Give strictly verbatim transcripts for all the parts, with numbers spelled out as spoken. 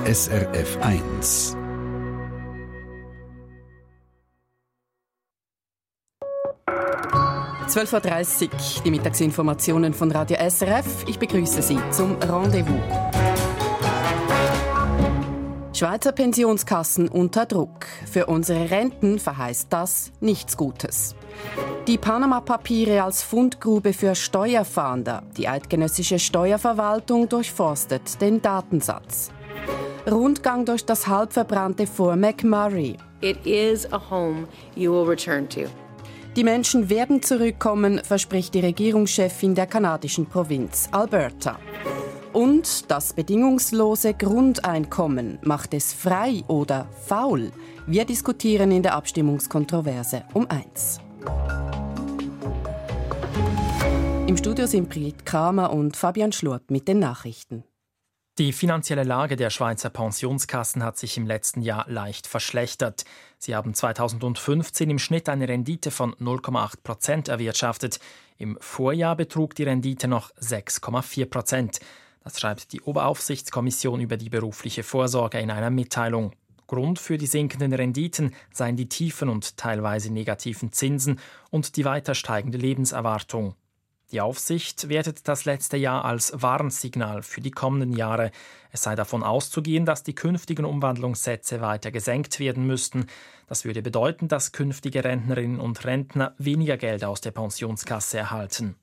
S R F eins. zwölf Uhr dreißig, die Mittagsinformationen von Radio S R F. Ich begrüße Sie zum Rendezvous. Schweizer Pensionskassen unter Druck. Für unsere Renten verheißt das nichts Gutes. Die Panama-Papiere als Fundgrube für Steuerfahnder. Die eidgenössische Steuerverwaltung durchforstet den Datensatz. Rundgang durch das halb verbrannte Fort McMurray. It is a home you will return to. Die Menschen werden zurückkommen, verspricht die Regierungschefin der kanadischen Provinz Alberta. Und das bedingungslose Grundeinkommen, macht es frei oder faul? Wir diskutieren in der Abstimmungskontroverse um eins. Im Studio sind Brit Kramer und Fabian Schlurp mit den Nachrichten. Die finanzielle Lage der Schweizer Pensionskassen hat sich im letzten Jahr leicht verschlechtert. Sie haben zweitausendfünfzehn im Schnitt eine Rendite von null Komma acht Prozent erwirtschaftet. Im Vorjahr betrug die Rendite noch sechs Komma vier Prozent. Das schreibt die Oberaufsichtskommission über die berufliche Vorsorge in einer Mitteilung. Grund für die sinkenden Renditen seien die tiefen und teilweise negativen Zinsen und die weiter steigende Lebenserwartung. Die Aufsicht wertet das letzte Jahr als Warnsignal für die kommenden Jahre. Es sei davon auszugehen, dass die künftigen Umwandlungssätze weiter gesenkt werden müssten. Das würde bedeuten, dass künftige Rentnerinnen und Rentner weniger Geld aus der Pensionskasse erhalten.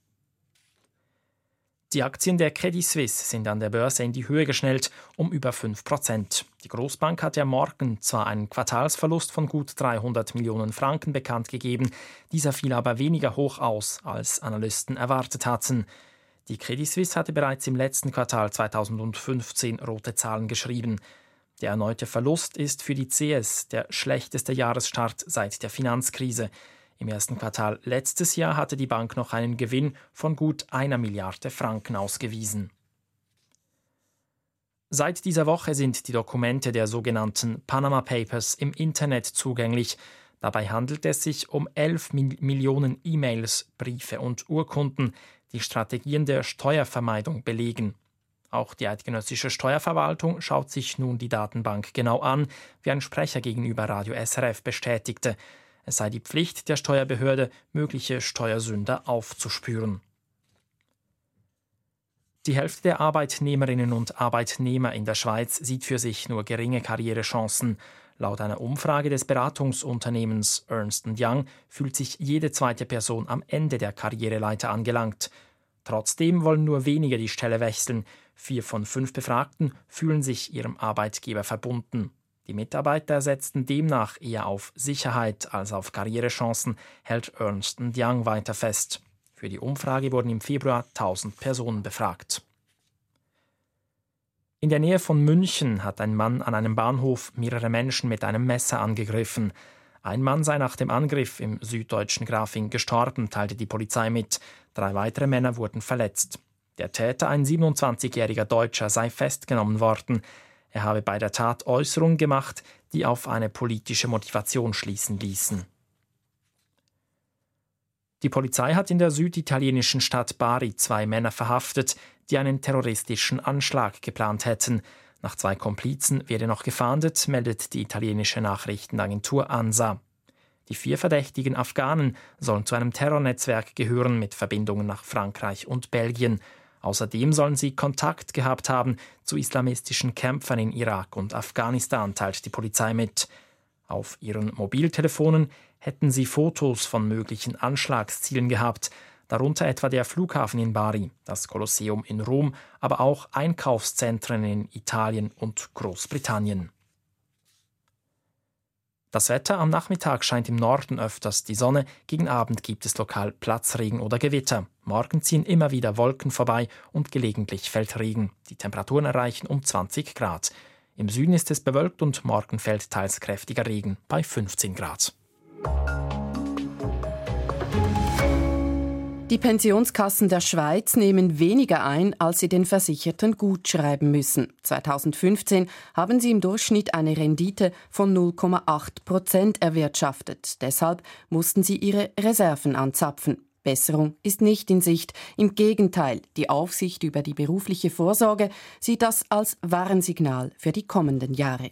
Die Aktien der Credit Suisse sind an der Börse in die Höhe geschnellt, um über fünf Prozent. Die Großbank hatte am Morgen zwar einen Quartalsverlust von gut dreihundert Millionen Franken bekannt gegeben, dieser fiel aber weniger hoch aus, als Analysten erwartet hatten. Die Credit Suisse hatte bereits im letzten Quartal zweitausendfünfzehn rote Zahlen geschrieben. Der erneute Verlust ist für die C S der schlechteste Jahresstart seit der Finanzkrise. Im ersten Quartal letztes Jahr hatte die Bank noch einen Gewinn von gut einer Milliarde Franken ausgewiesen. Seit dieser Woche sind die Dokumente der sogenannten Panama Papers im Internet zugänglich. Dabei handelt es sich um elf Millionen E-Mails, Briefe und Urkunden, die Strategien der Steuervermeidung belegen. Auch die eidgenössische Steuerverwaltung schaut sich nun die Datenbank genau an, wie ein Sprecher gegenüber Radio S R F bestätigte. Es sei die Pflicht der Steuerbehörde, mögliche Steuersünder aufzuspüren. Die Hälfte der Arbeitnehmerinnen und Arbeitnehmer in der Schweiz sieht für sich nur geringe Karrierechancen. Laut einer Umfrage des Beratungsunternehmens Ernst and Young fühlt sich jede zweite Person am Ende der Karriereleiter angelangt. Trotzdem wollen nur wenige die Stelle wechseln. Vier von fünf Befragten fühlen sich ihrem Arbeitgeber verbunden. Die Mitarbeiter setzten demnach eher auf Sicherheit als auf Karrierechancen, hält Ernst and Young weiter fest. Für die Umfrage wurden im Februar tausend Personen befragt. In der Nähe von München hat ein Mann an einem Bahnhof mehrere Menschen mit einem Messer angegriffen. Ein Mann sei nach dem Angriff im süddeutschen Grafing gestorben, teilte die Polizei mit. Drei weitere Männer wurden verletzt. Der Täter, ein siebenundzwanzigjähriger Deutscher, sei festgenommen worden. Er habe bei der Tat Äußerungen gemacht, die auf eine politische Motivation schließen ließen. Die Polizei hat in der süditalienischen Stadt Bari zwei Männer verhaftet, die einen terroristischen Anschlag geplant hätten. Nach zwei Komplizen werde noch gefahndet, meldet die italienische Nachrichtenagentur ANSA. Die vier verdächtigen Afghanen sollen zu einem Terrornetzwerk gehören mit Verbindungen nach Frankreich und Belgien. Außerdem sollen sie Kontakt gehabt haben zu islamistischen Kämpfern in Irak und Afghanistan, teilt die Polizei mit. Auf ihren Mobiltelefonen hätten sie Fotos von möglichen Anschlagszielen gehabt, darunter etwa der Flughafen in Bari, das Kolosseum in Rom, aber auch Einkaufszentren in Italien und Großbritannien. Das Wetter: am Nachmittag scheint im Norden öfters die Sonne, gegen Abend gibt es lokal Platzregen oder Gewitter. Morgen ziehen immer wieder Wolken vorbei und gelegentlich fällt Regen. Die Temperaturen erreichen um zwanzig Grad. Im Süden ist es bewölkt und morgen fällt teils kräftiger Regen bei fünfzehn Grad. Die Pensionskassen der Schweiz nehmen weniger ein, als sie den Versicherten gutschreiben müssen. zweitausendfünfzehn haben sie im Durchschnitt eine Rendite von null Komma acht Prozent erwirtschaftet. Deshalb mussten sie ihre Reserven anzapfen. Besserung ist nicht in Sicht. Im Gegenteil, die Aufsicht über die berufliche Vorsorge sieht das als Warnsignal für die kommenden Jahre.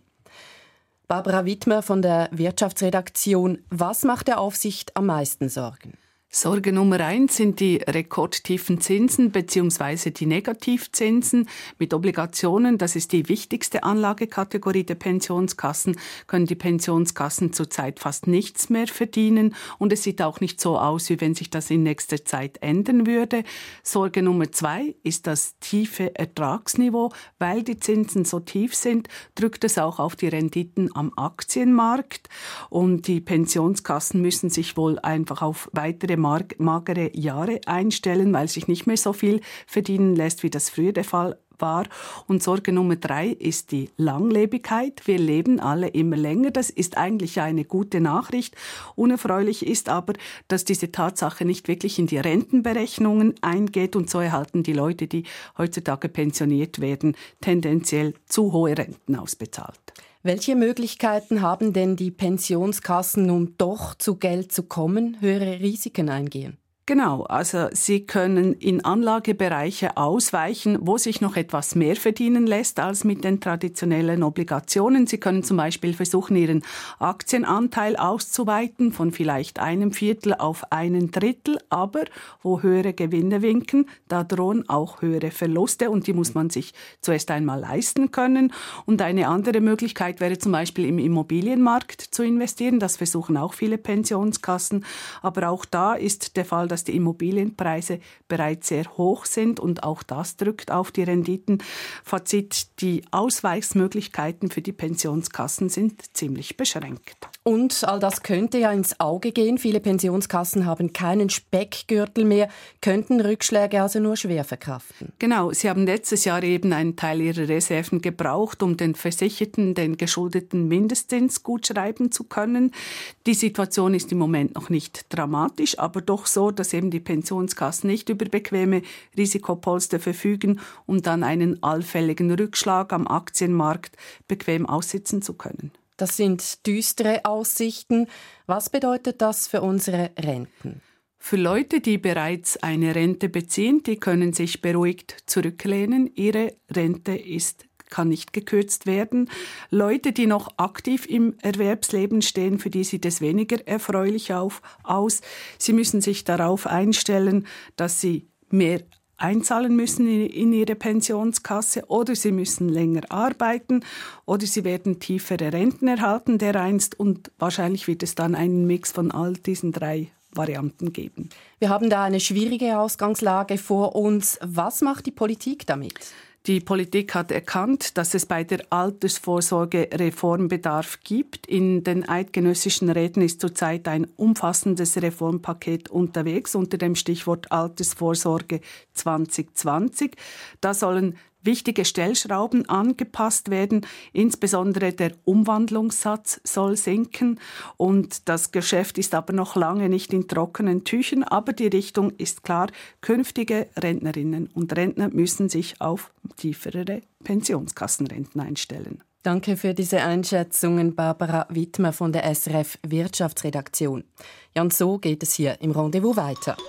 Barbara Wittmer von der Wirtschaftsredaktion. Was macht der Aufsicht am meisten Sorgen? Sorge Nummer eins sind die rekordtiefen Zinsen bzw. die Negativzinsen mit Obligationen. Das ist die wichtigste Anlagekategorie der Pensionskassen. Können die Pensionskassen zurzeit fast nichts mehr verdienen und es sieht auch nicht so aus, wie wenn sich das in nächster Zeit ändern würde. Sorge Nummer zwei ist das tiefe Ertragsniveau. Weil die Zinsen so tief sind, drückt es auch auf die Renditen am Aktienmarkt und die Pensionskassen müssen sich wohl einfach auf weitere magere Jahre einstellen, weil sich nicht mehr so viel verdienen lässt, wie das früher der Fall war. Und Sorge Nummer drei ist die Langlebigkeit. Wir leben alle immer länger. Das ist eigentlich eine gute Nachricht. Unerfreulich ist aber, dass diese Tatsache nicht wirklich in die Rentenberechnungen eingeht und so erhalten die Leute, die heutzutage pensioniert werden, tendenziell zu hohe Renten ausbezahlt. Welche Möglichkeiten haben denn die Pensionskassen, um doch zu Geld zu kommen, höhere Risiken eingehen? Genau, also Sie können in Anlagebereiche ausweichen, wo sich noch etwas mehr verdienen lässt als mit den traditionellen Obligationen. Sie können zum Beispiel versuchen, Ihren Aktienanteil auszuweiten von vielleicht einem Viertel auf einen Drittel, aber wo höhere Gewinne winken, da drohen auch höhere Verluste und die muss man sich zuerst einmal leisten können. Und eine andere Möglichkeit wäre zum Beispiel im Immobilienmarkt zu investieren. Das versuchen auch viele Pensionskassen, aber auch da ist der Fall, dass dass die Immobilienpreise bereits sehr hoch sind und auch das drückt auf die Renditen. Fazit, die Ausweichsmöglichkeiten für die Pensionskassen sind ziemlich beschränkt. Und all das könnte ja ins Auge gehen. Viele Pensionskassen haben keinen Speckgürtel mehr, könnten Rückschläge also nur schwer verkraften. Genau, sie haben letztes Jahr eben einen Teil ihrer Reserven gebraucht, um den Versicherten den geschuldeten Mindestzins gutschreiben zu können. Die Situation ist im Moment noch nicht dramatisch, aber doch so, dass eben die Pensionskassen nicht über bequeme Risikopolster verfügen, um dann einen allfälligen Rückschlag am Aktienmarkt bequem aussitzen zu können. Das sind düstere Aussichten. Was bedeutet das für unsere Renten? Für Leute, die bereits eine Rente beziehen, die können sich beruhigt zurücklehnen. Ihre Rente ist kann nicht gekürzt werden. Leute, die noch aktiv im Erwerbsleben stehen, für die sieht es weniger erfreulich auf, aus. Sie müssen sich darauf einstellen, dass sie mehr einzahlen müssen in ihre Pensionskasse oder sie müssen länger arbeiten oder sie werden tiefere Renten erhalten dereinst und wahrscheinlich wird es dann einen Mix von all diesen drei Varianten geben. Wir haben da eine schwierige Ausgangslage vor uns. Was macht die Politik damit? Die Politik hat erkannt, dass es bei der Altersvorsorge Reformbedarf gibt. In den eidgenössischen Räten ist zurzeit ein umfassendes Reformpaket unterwegs unter dem Stichwort Altersvorsorge zwanzig zwanzig. Da sollen wichtige Stellschrauben angepasst werden. Insbesondere der Umwandlungssatz soll sinken. Und das Geschäft ist aber noch lange nicht in trockenen Tüchern. Aber die Richtung ist klar. Künftige Rentnerinnen und Rentner müssen sich auf tiefere Pensionskassenrenten einstellen. Danke für diese Einschätzungen, Barbara Wittmer von der S R F Wirtschaftsredaktion. Ja, und so geht es hier im Rendezvous weiter.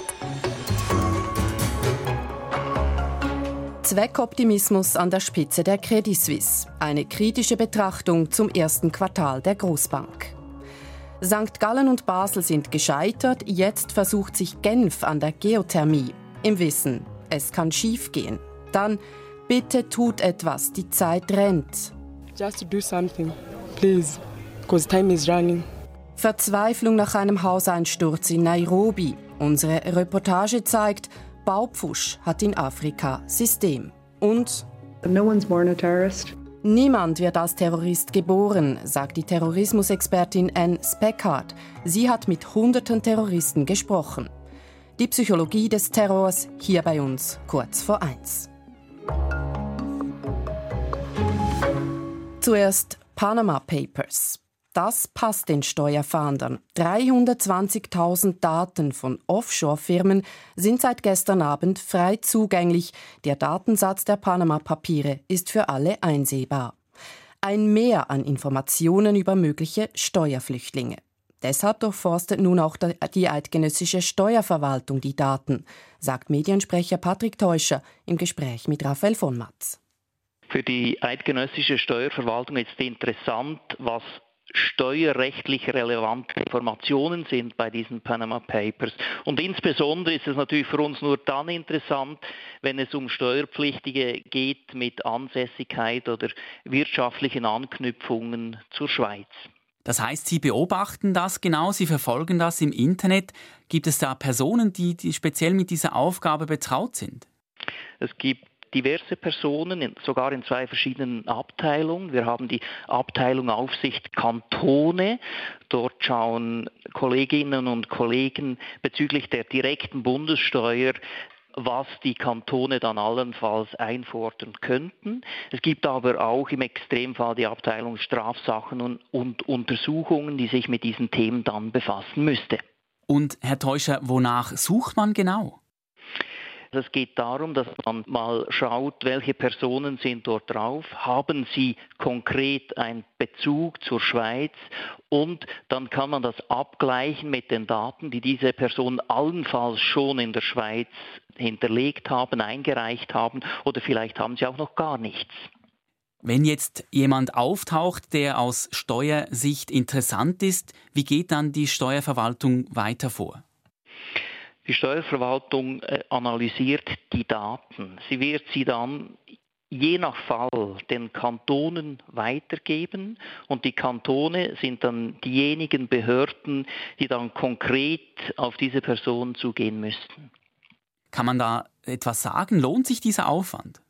Zweckoptimismus an der Spitze der Credit Suisse. Eine kritische Betrachtung zum ersten Quartal der Großbank. Sankt Gallen und Basel sind gescheitert, jetzt versucht sich Genf an der Geothermie. Im Wissen, es kann schiefgehen. Dann, bitte tut etwas, die Zeit rennt. Just do something, please, because time is running. Verzweiflung nach einem Hauseinsturz in Nairobi. Unsere Reportage zeigt, Baupfusch hat in Afrika System. Und No one's born a terrorist. Niemand wird als Terrorist geboren, sagt die Terrorismusexpertin Anne Speckhardt. Sie hat mit hunderten Terroristen gesprochen. Die Psychologie des Terrors hier bei uns kurz vor eins. Zuerst Panama Papers. Das passt den Steuerfahndern. dreihundertzwanzigtausend Daten von Offshore-Firmen sind seit gestern Abend frei zugänglich. Der Datensatz der Panama-Papiere ist für alle einsehbar. Ein Mehr an Informationen über mögliche Steuerflüchtlinge. Deshalb durchforstet nun auch die eidgenössische Steuerverwaltung die Daten, sagt Mediensprecher Patrick Teuscher im Gespräch mit Raphael von Matz. Für die eidgenössische Steuerverwaltung ist interessant, was steuerrechtlich relevante Informationen sind bei diesen Panama Papers. Und insbesondere ist es natürlich für uns nur dann interessant, wenn es um Steuerpflichtige geht mit Ansässigkeit oder wirtschaftlichen Anknüpfungen zur Schweiz. Das heißt, Sie beobachten das genau, Sie verfolgen das im Internet. Gibt es da Personen, die, die speziell mit dieser Aufgabe betraut sind? Es gibt diverse Personen, sogar in zwei verschiedenen Abteilungen. Wir haben die Abteilung Aufsicht Kantone. Dort schauen Kolleginnen und Kollegen bezüglich der direkten Bundessteuer, was die Kantone dann allenfalls einfordern könnten. Es gibt aber auch im Extremfall die Abteilung Strafsachen und, und Untersuchungen, die sich mit diesen Themen dann befassen müsste. Und Herr Teuscher, wonach sucht man genau? Es geht darum, dass man mal schaut, welche Personen sind dort drauf, haben sie konkret einen Bezug zur Schweiz und dann kann man das abgleichen mit den Daten, die diese Personen allenfalls schon in der Schweiz hinterlegt haben, eingereicht haben oder vielleicht haben sie auch noch gar nichts. Wenn jetzt jemand auftaucht, der aus Steuersicht interessant ist, wie geht dann die Steuerverwaltung weiter vor? Die Steuerverwaltung äh, analysiert die Daten. Sie wird sie dann je nach Fall den Kantonen weitergeben und die Kantone sind dann diejenigen Behörden, die dann konkret auf diese Person zugehen müssten. Kann man da etwas sagen? Lohnt sich dieser Aufwand?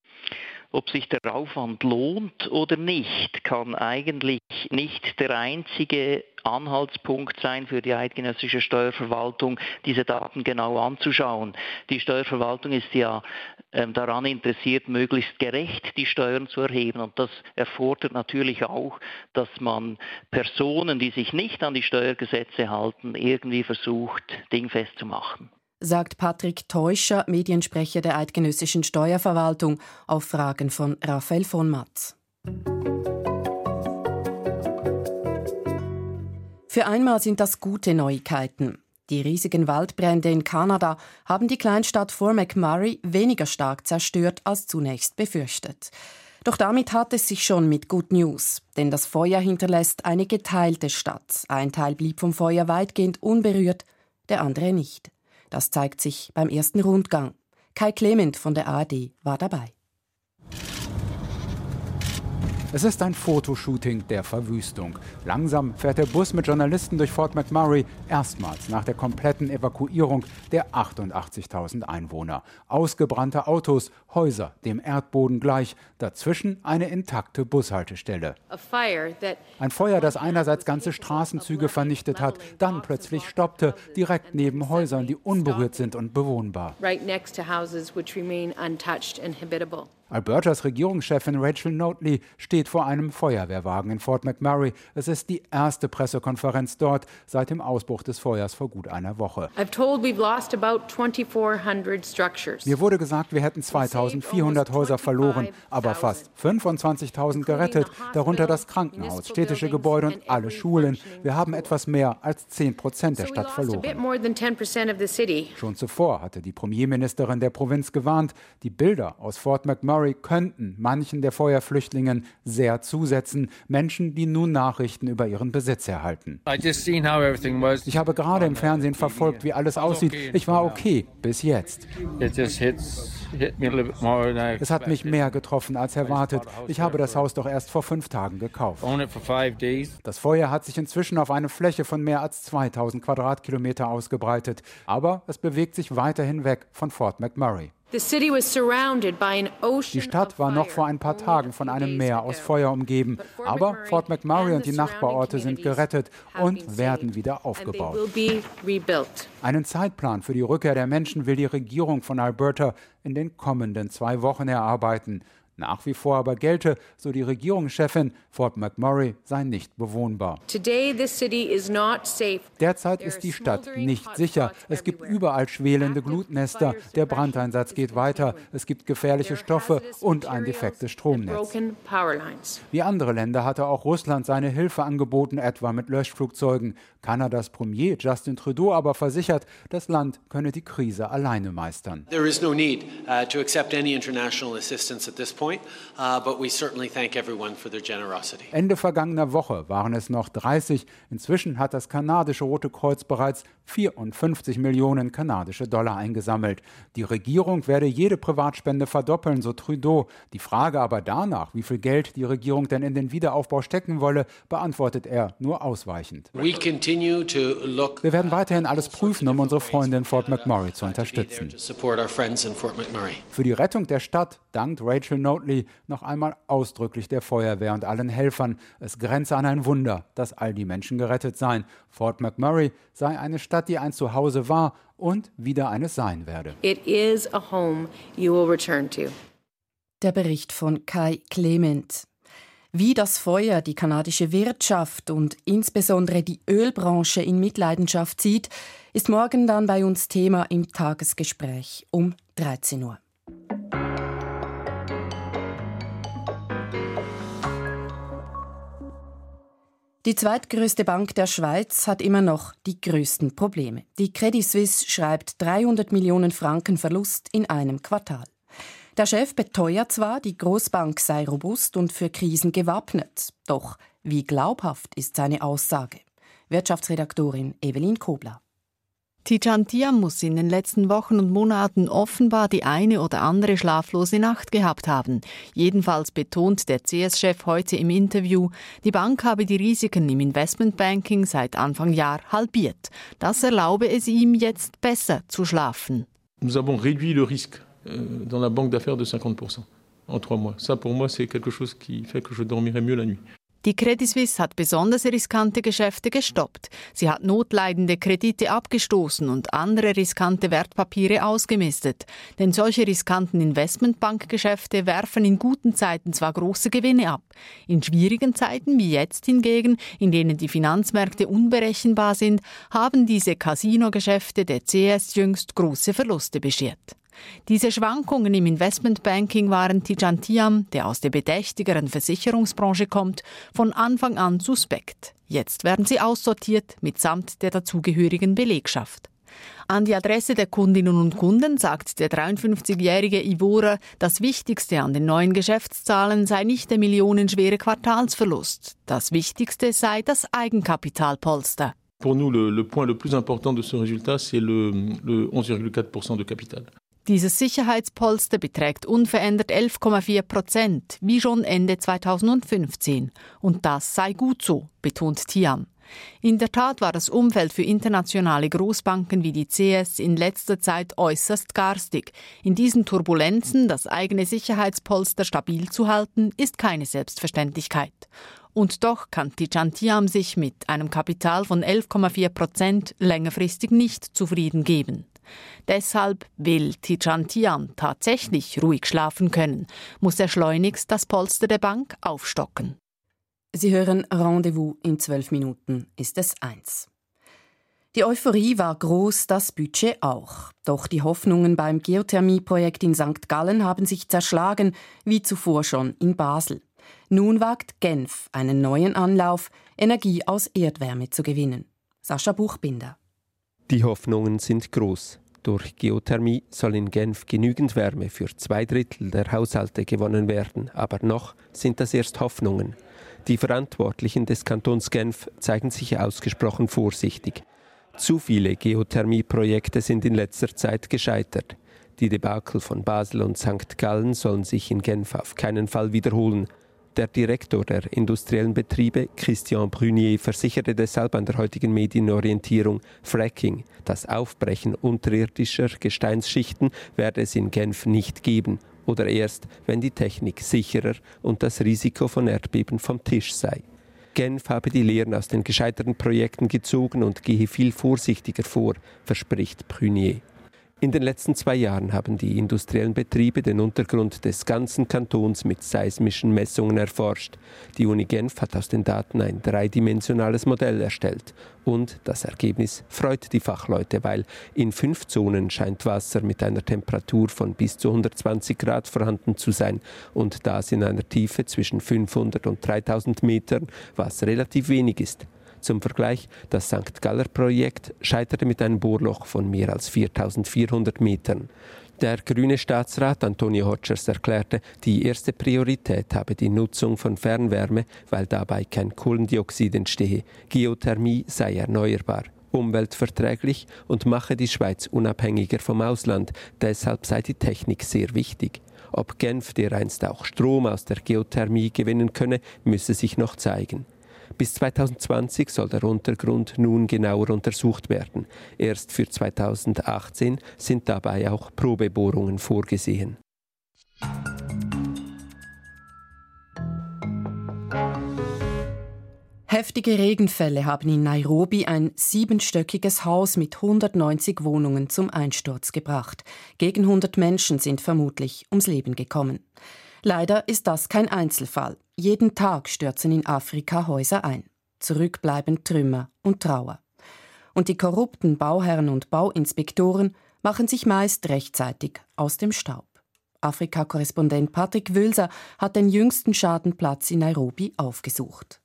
Ob sich der Aufwand lohnt oder nicht, kann eigentlich nicht der einzige Anhaltspunkt sein für die eidgenössische Steuerverwaltung, diese Daten genau anzuschauen. Die Steuerverwaltung ist ja ähm, daran interessiert, möglichst gerecht die Steuern zu erheben. Und das erfordert natürlich auch, dass man Personen, die sich nicht an die Steuergesetze halten, irgendwie versucht, dingfest zu machen. Sagt Patrick Teuscher, Mediensprecher der eidgenössischen Steuerverwaltung, auf Fragen von Raphael von Matz. Für einmal sind das gute Neuigkeiten. Die riesigen Waldbrände in Kanada haben die Kleinstadt Fort McMurray weniger stark zerstört als zunächst befürchtet. Doch damit hat es sich schon mit Good News, denn das Feuer hinterlässt eine geteilte Stadt. Ein Teil blieb vom Feuer weitgehend unberührt, der andere nicht. Das zeigt sich beim ersten Rundgang. Kai Clement von der A R D war dabei. Es ist ein Fotoshooting der Verwüstung. Langsam fährt der Bus mit Journalisten durch Fort McMurray, erstmals nach der kompletten Evakuierung der achtundachtzigtausend Einwohner. Ausgebrannte Autos, Häuser dem Erdboden gleich, dazwischen eine intakte Bushaltestelle. Ein Feuer, das einerseits ganze Straßenzüge vernichtet hat, dann plötzlich stoppte, direkt neben Häusern, die unberührt sind und bewohnbar. Albertas Regierungschefin Rachel Notley steht vor einem Feuerwehrwagen in Fort McMurray. Es ist die erste Pressekonferenz dort seit dem Ausbruch des Feuers vor gut einer Woche. Mir wurde gesagt, wir hätten zweitausendvierhundert Häuser verloren, aber fast fünfundzwanzigtausend gerettet, darunter das Krankenhaus, städtische Gebäude und alle Schulen. Wir haben etwas mehr als zehn Prozent der Stadt verloren. Schon zuvor hatte die Premierministerin der Provinz gewarnt, die Bilder aus Fort McMurray könnten manchen der Feuerflüchtlingen sehr zusetzen, Menschen, die nun Nachrichten über ihren Besitz erhalten. Ich habe gerade im Fernsehen verfolgt, wie alles aussieht. Ich war okay, bis jetzt. Es hat mich mehr getroffen als erwartet. Ich habe das Haus doch erst vor fünf Tagen gekauft. Das Feuer hat sich inzwischen auf eine Fläche von mehr als zweitausend Quadratkilometer ausgebreitet. Aber es bewegt sich weiterhin weg von Fort McMurray. Die Stadt war noch vor ein paar Tagen von einem Meer aus Feuer umgeben. Aber Fort McMurray und die Nachbarorte sind gerettet und werden wieder aufgebaut. Einen Zeitplan für die Rückkehr der Menschen will die Regierung von Alberta in den kommenden zwei Wochen erarbeiten. Nach wie vor aber gelte, so die Regierungschefin, Fort McMurray sei nicht bewohnbar. Derzeit ist die Stadt nicht sicher. Es gibt überall schwelende Glutnester. Der Brandeinsatz geht weiter. Es gibt gefährliche Stoffe und ein defektes Stromnetz. Wie andere Länder hatte auch Russland seine Hilfe angeboten, etwa mit Löschflugzeugen. Kanadas Premier Justin Trudeau aber versichert, das Land könne die Krise alleine meistern. There is no need uh, to accept any international assistance at this point. Point, uh, but we certainly thank everyone for their generosity. Ende vergangener Woche waren es noch dreißig. Inzwischen hat das kanadische Rote Kreuz bereits vierundfünfzig Millionen kanadische Dollar eingesammelt. Die Regierung werde jede Privatspende verdoppeln, so Trudeau. Die Frage aber danach, wie viel Geld die Regierung denn in den Wiederaufbau stecken wolle, beantwortet er nur ausweichend. We continue to look Wir werden weiterhin alles prüfen, um unsere Freunde in Fort McMurray zu unterstützen. Für die Rettung der Stadt dankt Rachel Notley noch einmal ausdrücklich der Feuerwehr und allen Helfern. Es grenze an ein Wunder, dass all die Menschen gerettet seien. Fort McMurray sei eine Stadt, die ein Zuhause war und wieder eines sein werde. It is a home you will return to. Der Bericht von Kai Clement. Wie das Feuer die kanadische Wirtschaft und insbesondere die Ölbranche in Mitleidenschaft zieht, ist morgen dann bei uns Thema im Tagesgespräch um dreizehn Uhr. Die zweitgrößte Bank der Schweiz hat immer noch die größten Probleme. Die Credit Suisse schreibt dreihundert Millionen Franken Verlust in einem Quartal. Der Chef beteuert zwar, die Großbank sei robust und für Krisen gewappnet. Doch wie glaubhaft ist seine Aussage? Wirtschaftsredaktorin Evelyn Kobler. Tidjane Thiam muss in den letzten Wochen und Monaten offenbar die eine oder andere schlaflose Nacht gehabt haben. Jedenfalls betont der C S-Chef heute im Interview, die Bank habe die Risiken im Investmentbanking seit Anfang Jahr halbiert. Das erlaube es ihm jetzt besser zu schlafen. Nous avons réduit le risque dans la banque d'affaires de cinquante pour cent en trois mois. Ça pour moi c'est quelque chose qui fait que je dormirai mieux la nuit. Die Credit Suisse hat besonders riskante Geschäfte gestoppt. Sie hat notleidende Kredite abgestoßen und andere riskante Wertpapiere ausgemistet. Denn solche riskanten Investmentbankgeschäfte werfen in guten Zeiten zwar große Gewinne ab. In schwierigen Zeiten wie jetzt hingegen, in denen die Finanzmärkte unberechenbar sind, haben diese Casino-Geschäfte der C S jüngst große Verluste beschert. Diese Schwankungen im Investmentbanking waren Tidjane Thiam, der aus der bedächtigeren Versicherungsbranche kommt, von Anfang an suspekt. Jetzt werden sie aussortiert mitsamt der dazugehörigen Belegschaft. An die Adresse der Kundinnen und Kunden sagt der dreiundfünfzigjährige Ivora, das Wichtigste an den neuen Geschäftszahlen sei nicht der millionenschwere Quartalsverlust. Das Wichtigste sei das Eigenkapitalpolster. Pour nous, le, le point le plus important de ce résultat, c'est le, le onze virgule quatre pour cent de capital. Dieses Sicherheitspolster beträgt unverändert elf Komma vier Prozent, wie schon Ende zweitausendfünfzehn. Und das sei gut so, betont Thiam. In der Tat war das Umfeld für internationale Großbanken wie die C S in letzter Zeit äußerst garstig. In diesen Turbulenzen das eigene Sicherheitspolster stabil zu halten, ist keine Selbstverständlichkeit. Und doch kann Tidjane Thiam sich mit einem Kapital von elf Komma vier Prozent längerfristig nicht zufrieden geben. Deshalb will Tidjane Thiam tatsächlich ruhig schlafen können, muss er schleunigst das Polster der Bank aufstocken. Sie hören Rendezvous in zwölf Minuten ist es eins. Die Euphorie war groß, das Budget auch. Doch die Hoffnungen beim Geothermieprojekt in Sankt Gallen haben sich zerschlagen, wie zuvor schon in Basel. Nun wagt Genf einen neuen Anlauf, Energie aus Erdwärme zu gewinnen. Sascha Buchbinder. Die Hoffnungen sind groß. Durch Geothermie soll in Genf genügend Wärme für zwei Drittel der Haushalte gewonnen werden. Aber noch sind das erst Hoffnungen. Die Verantwortlichen des Kantons Genf zeigen sich ausgesprochen vorsichtig. Zu viele Geothermieprojekte sind in letzter Zeit gescheitert. Die Debakel von Basel und Sankt Gallen sollen sich in Genf auf keinen Fall wiederholen. Der Direktor der industriellen Betriebe, Christian Brunier, versicherte deshalb an der heutigen Medienorientierung, Fracking, das Aufbrechen unterirdischer Gesteinsschichten, werde es in Genf nicht geben oder erst, wenn die Technik sicherer und das Risiko von Erdbeben vom Tisch sei. Genf habe die Lehren aus den gescheiterten Projekten gezogen und gehe viel vorsichtiger vor, verspricht Brunier. In den letzten zwei Jahren haben die industriellen Betriebe den Untergrund des ganzen Kantons mit seismischen Messungen erforscht. Die Uni Genf hat aus den Daten ein dreidimensionales Modell erstellt. Und das Ergebnis freut die Fachleute, weil in fünf Zonen scheint Wasser mit einer Temperatur von bis zu hundertzwanzig Grad vorhanden zu sein. Und das in einer Tiefe zwischen fünfhundert und dreitausend Metern, was relativ wenig ist. Zum Vergleich, das Sankt Galler Projekt scheiterte mit einem Bohrloch von mehr als viertausendvierhundert Metern. Der grüne Staatsrat Antonio Hotschers erklärte, die erste Priorität habe die Nutzung von Fernwärme, weil dabei kein Kohlendioxid entstehe. Geothermie sei erneuerbar, umweltverträglich und mache die Schweiz unabhängiger vom Ausland. Deshalb sei die Technik sehr wichtig. Ob Genf dereinst auch Strom aus der Geothermie gewinnen könne, müsse sich noch zeigen. Bis zweitausendzwanzig soll der Untergrund nun genauer untersucht werden. Erst für zweitausendachtzehn sind dabei auch Probebohrungen vorgesehen. Heftige Regenfälle haben in Nairobi ein siebenstöckiges Haus mit hundertneunzig Wohnungen zum Einsturz gebracht. Gegen hundert Menschen sind vermutlich ums Leben gekommen. Leider ist das kein Einzelfall. Jeden Tag stürzen in Afrika Häuser ein. Zurück bleiben Trümmer und Trauer. Und die korrupten Bauherren und Bauinspektoren machen sich meist rechtzeitig aus dem Staub. Afrika-Korrespondent Patrick Wülser hat den jüngsten Schadenplatz in Nairobi aufgesucht.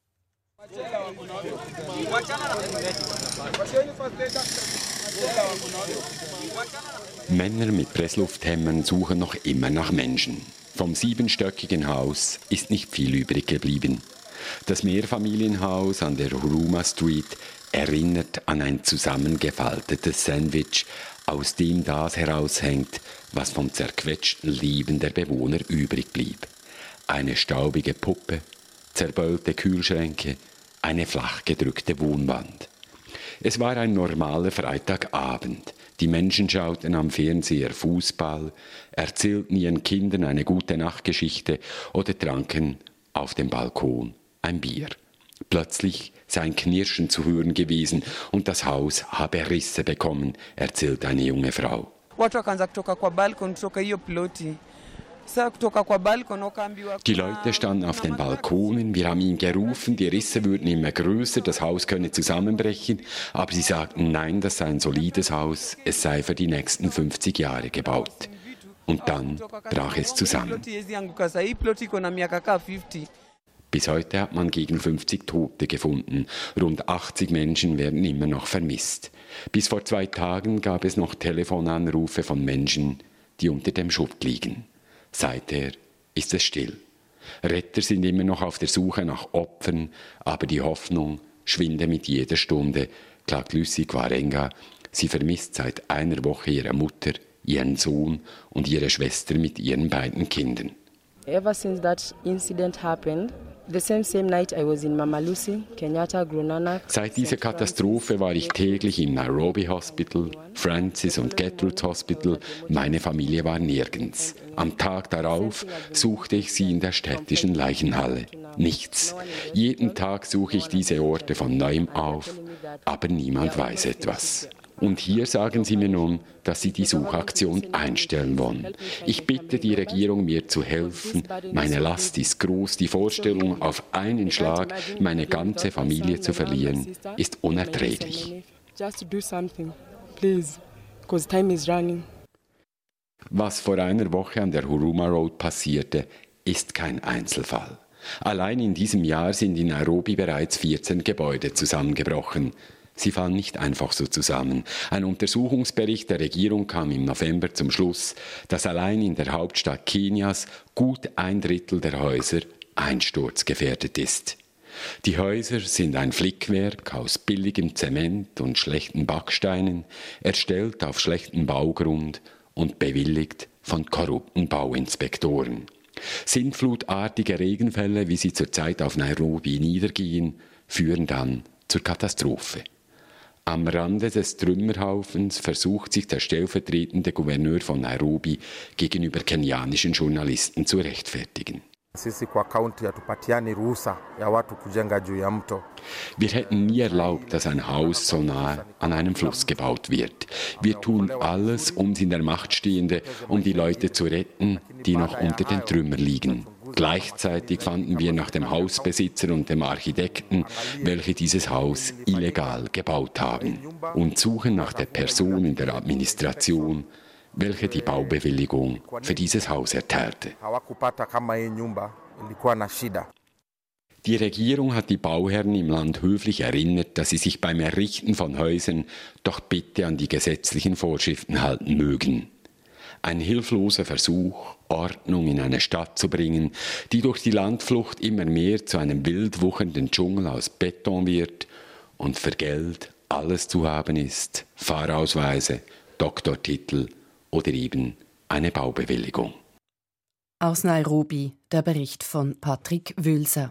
Männer mit Presslufthämmern suchen noch immer nach Menschen. Vom siebenstöckigen Haus ist nicht viel übrig geblieben. Das Mehrfamilienhaus an der Huruma Street erinnert an ein zusammengefaltetes Sandwich, aus dem das heraushängt, was vom zerquetschten Leben der Bewohner übrig blieb. Eine staubige Puppe, zerbeulte Kühlschränke, eine flach gedrückte Wohnwand. Es war ein normaler Freitagabend. Die Menschen schauten am Fernseher Fußball, erzählten ihren Kindern eine gute Nachtgeschichte oder tranken auf dem Balkon ein Bier. Plötzlich sei ein Knirschen zu hören gewesen und das Haus habe Risse bekommen, erzählt eine junge Frau. Die Leute standen auf den Balkonen, wir haben ihn gerufen, die Risse würden immer größer, das Haus könne zusammenbrechen, aber sie sagten, nein, das sei ein solides Haus, es sei für die nächsten fünfzig Jahre gebaut. Und dann brach es zusammen. Bis heute hat man gegen fünfzig Tote gefunden, rund achtzig Menschen werden immer noch vermisst. Bis vor zwei Tagen gab es noch Telefonanrufe von Menschen, die unter dem Schutt liegen. Seither ist es still. Retter sind immer noch auf der Suche nach Opfern, aber die Hoffnung schwinde mit jeder Stunde, klagt Lucy Quarenga. Sie vermisst seit einer Woche ihre Mutter, ihren Sohn und ihre Schwester mit ihren beiden Kindern. Ever since that incident happened, the same same night I was in Mama Lucy, Kenyatta, Grunanak. Seit dieser Katastrophe war ich täglich im Nairobi Hospital, Francis und Gertrude Hospital. Meine Familie war nirgends. Am Tag darauf suchte ich sie in der städtischen Leichenhalle. Nichts. Jeden Tag suche ich diese Orte von neuem auf, aber niemand weiß etwas. Und hier sagen sie mir nun, dass sie die Suchaktion einstellen wollen. Ich bitte die Regierung, mir zu helfen. Meine Last ist groß. Die Vorstellung, auf einen Schlag meine ganze Familie zu verlieren, ist unerträglich. Was vor einer Woche an der Huruma Road passierte, ist kein Einzelfall. Allein in diesem Jahr sind in Nairobi bereits vierzehn Gebäude zusammengebrochen. Sie fallen nicht einfach so zusammen. Ein Untersuchungsbericht der Regierung kam im November zum Schluss, dass allein in der Hauptstadt Kenias gut ein Drittel der Häuser einsturzgefährdet ist. Die Häuser sind ein Flickwerk aus billigem Zement und schlechten Backsteinen, erstellt auf schlechtem Baugrund und bewilligt von korrupten Bauinspektoren. Sintflutartige Regenfälle, wie sie zurzeit auf Nairobi niedergehen, führen dann zur Katastrophe. Am Rande des Trümmerhaufens versucht sich der stellvertretende Gouverneur von Nairobi gegenüber kenianischen Journalisten zu rechtfertigen. Wir hätten nie erlaubt, dass ein Haus so nahe an einem Fluss gebaut wird. Wir tun alles uns in der Macht Stehende, um die Leute zu retten, die noch unter den Trümmern liegen. Gleichzeitig fanden wir nach dem Hausbesitzer und dem Architekten, welche dieses Haus illegal gebaut haben, und suchen nach der Person in der Administration, welche die Baubewilligung für dieses Haus erteilte. Die Regierung hat die Bauherren im Land höflich erinnert, dass sie sich beim Errichten von Häusern doch bitte an die gesetzlichen Vorschriften halten mögen. Ein hilfloser Versuch, Ordnung in eine Stadt zu bringen, die durch die Landflucht immer mehr zu einem wild wuchernden Dschungel aus Beton wird und für Geld alles zu haben ist, Fahrausweise, Doktortitel oder eben eine Baubewilligung. Aus Nairobi der Bericht von Patrick Wülser.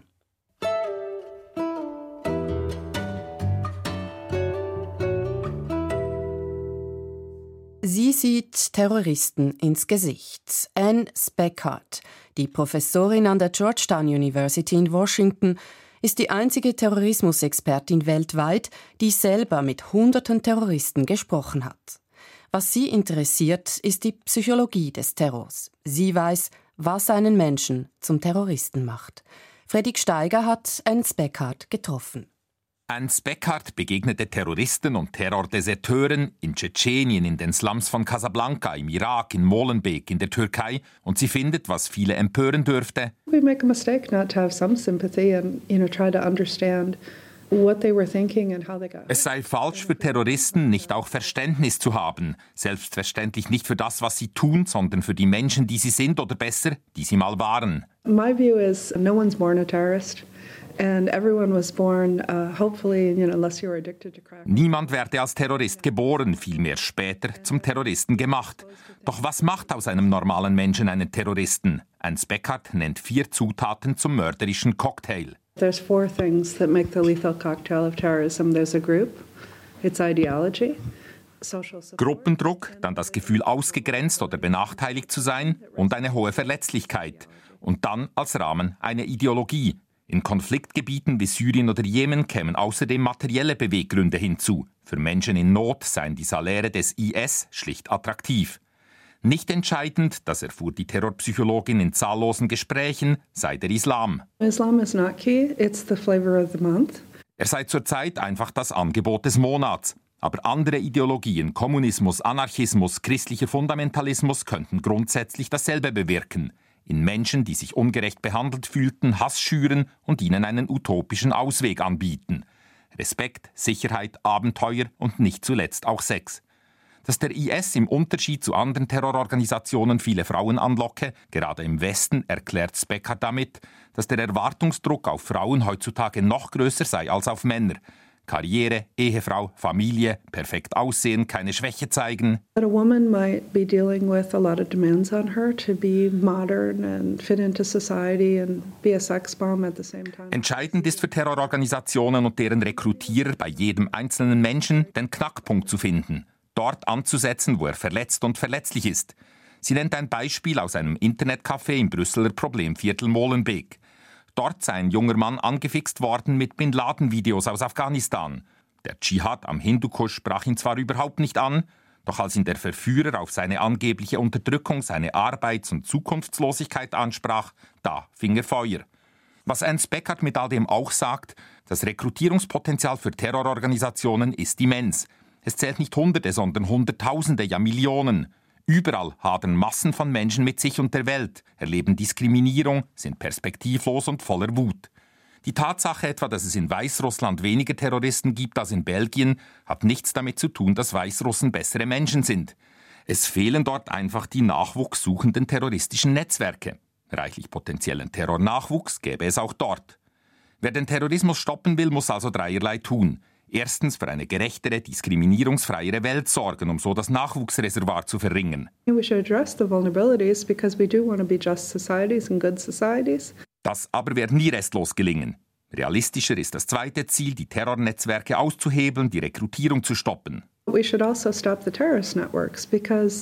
Sie sieht Terroristen ins Gesicht. Anne Speckhard, die Professorin an der Georgetown University in Washington, ist die einzige Terrorismusexpertin weltweit, die selber mit hunderten Terroristen gesprochen hat. Was sie interessiert, ist die Psychologie des Terrors. Sie weiß, was einen Menschen zum Terroristen macht. Fredrik Steiger hat Anne Speckhard getroffen. Anne Speckhard begegnete Terroristen und Terrordeserteuren in Tschetschenien, in den Slums von Casablanca, im Irak, in Molenbeek, in der Türkei, und sie findet, was viele empören dürfte. We make a mistake not to have some sympathy and, you know, try to understand what they were thinking and how they got. Es sei falsch für Terroristen, nicht auch Verständnis zu haben. Selbstverständlich nicht für das, was sie tun, sondern für die Menschen, die sie sind, oder besser, die sie mal waren. My view is no one's born a terrorist. And everyone was born, uh, hopefully, you know, unless you're addicted to crack. Niemand werde als Terrorist geboren, vielmehr später zum Terroristen gemacht. Doch was macht aus einem normalen Menschen einen Terroristen? Anne Speckhard nennt vier Zutaten zum mörderischen Cocktail. There's four things that make the lethal cocktail of terrorism. There's a group, it's ideology, social support. Gruppendruck, dann das Gefühl, ausgegrenzt oder benachteiligt zu sein und eine hohe Verletzlichkeit. Und dann als Rahmen eine Ideologie. In Konfliktgebieten wie Syrien oder Jemen kämen außerdem materielle Beweggründe hinzu. Für Menschen in Not seien die Saläre des I S schlicht attraktiv. Nicht entscheidend, das erfuhr die Terrorpsychologin in zahllosen Gesprächen, sei der Islam. Islam is not key, it's the flavor of the month. Er sei zurzeit einfach das Angebot des Monats. Aber andere Ideologien, Kommunismus, Anarchismus, christlicher Fundamentalismus könnten grundsätzlich dasselbe bewirken. In Menschen, die sich ungerecht behandelt fühlten, Hass schüren und ihnen einen utopischen Ausweg anbieten. Respekt, Sicherheit, Abenteuer und nicht zuletzt auch Sex. Dass der I S im Unterschied zu anderen Terrororganisationen viele Frauen anlocke, gerade im Westen, erklärt Speckhard damit, dass der Erwartungsdruck auf Frauen heutzutage noch größer sei als auf Männer. Karriere, Ehefrau, Familie, perfekt aussehen, keine Schwäche zeigen. But a woman might be dealing with a lot of demands on her to be modern and fit into society and be a sex bomb at the same time. Entscheidend ist für Terrororganisationen und deren Rekrutierer bei jedem einzelnen Menschen, den Knackpunkt zu finden. Dort anzusetzen, wo er verletzt und verletzlich ist. Sie nennt ein Beispiel aus einem Internetcafé im Brüsseler Problemviertel Molenbeek. Dort sei ein junger Mann angefixt worden mit Bin Laden-Videos aus Afghanistan. Der Dschihad am Hindukusch sprach ihn zwar überhaupt nicht an, doch als ihn der Verführer auf seine angebliche Unterdrückung, seine Arbeits- und Zukunftslosigkeit ansprach, da fing er Feuer. Was Anne Speckhard mit all dem auch sagt, das Rekrutierungspotenzial für Terrororganisationen ist immens. Es zählt nicht Hunderte, sondern Hunderttausende, ja Millionen. Überall hadern Massen von Menschen mit sich und der Welt, erleben Diskriminierung, sind perspektivlos und voller Wut. Die Tatsache etwa, dass es in Weißrussland weniger Terroristen gibt als in Belgien, hat nichts damit zu tun, dass Weißrussen bessere Menschen sind. Es fehlen dort einfach die nachwuchssuchenden terroristischen Netzwerke. Reichlich potenziellen Terrornachwuchs gäbe es auch dort. Wer den Terrorismus stoppen will, muss also dreierlei tun. Erstens für eine gerechtere, diskriminierungsfreiere Welt sorgen, um so das Nachwuchsreservoir zu verringern. We should address the vulnerabilities because we do want to be just societies and good societies. Das aber wird nie restlos gelingen. Realistischer ist das zweite Ziel, die Terrornetzwerke auszuhebeln, die Rekrutierung zu stoppen. We should also stop the terrorist networks because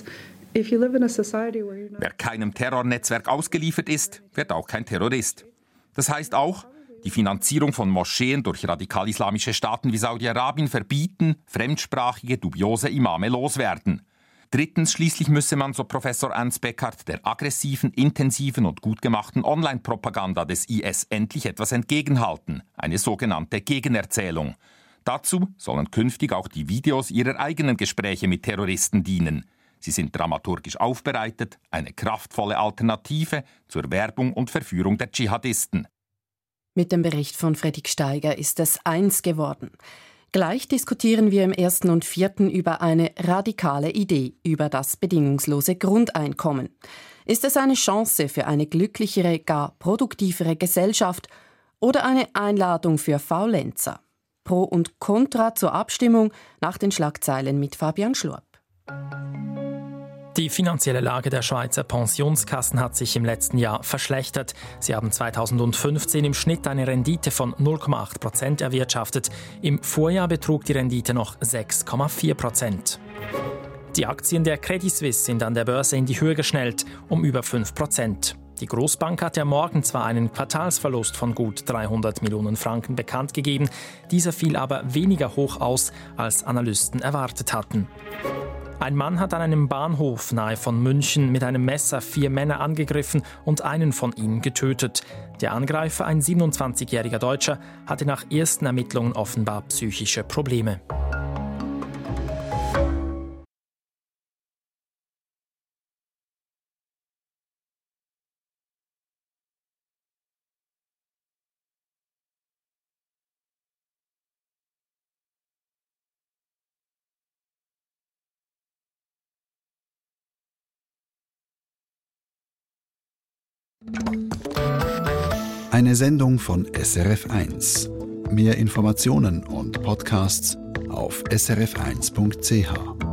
Wer keinem Terrornetzwerk ausgeliefert ist, wird auch kein Terrorist. Das heißt auch, die Finanzierung von Moscheen durch radikal-islamische Staaten wie Saudi-Arabien verbieten, fremdsprachige, dubiose Imame loswerden. Drittens schließlich müsse man, so Professor Ernst Beckhardt, der aggressiven, intensiven und gut gemachten Online-Propaganda des I S endlich etwas entgegenhalten, eine sogenannte Gegenerzählung. Dazu sollen künftig auch die Videos ihrer eigenen Gespräche mit Terroristen dienen. Sie sind dramaturgisch aufbereitet, eine kraftvolle Alternative zur Werbung und Verführung der Dschihadisten. Mit dem Bericht von Fredrik Steiger ist es eins geworden. Gleich diskutieren wir im ersten und vierten über eine radikale Idee, über das bedingungslose Grundeinkommen. Ist es eine Chance für eine glücklichere, gar produktivere Gesellschaft oder eine Einladung für Faulenzer? Pro und Contra zur Abstimmung nach den Schlagzeilen mit Fabian Schlurp. Die finanzielle Lage der Schweizer Pensionskassen hat sich im letzten Jahr verschlechtert. Sie haben zweitausendfünfzehn im Schnitt eine Rendite von null Komma acht Prozent erwirtschaftet. Im Vorjahr betrug die Rendite noch sechs Komma vier Prozent. Die Aktien der Credit Suisse sind an der Börse in die Höhe geschnellt, um über fünf Prozent. Die Großbank hat ja morgen zwar einen Quartalsverlust von gut dreihundert Millionen Franken bekannt gegeben, dieser fiel aber weniger hoch aus, als Analysten erwartet hatten. Ein Mann hat an einem Bahnhof nahe von München mit einem Messer vier Männer angegriffen und einen von ihnen getötet. Der Angreifer, ein siebenundzwanzigjähriger Deutscher, hatte nach ersten Ermittlungen offenbar psychische Probleme. Eine Sendung von S R F eins. Mehr Informationen und Podcasts auf s r f eins punkt c h.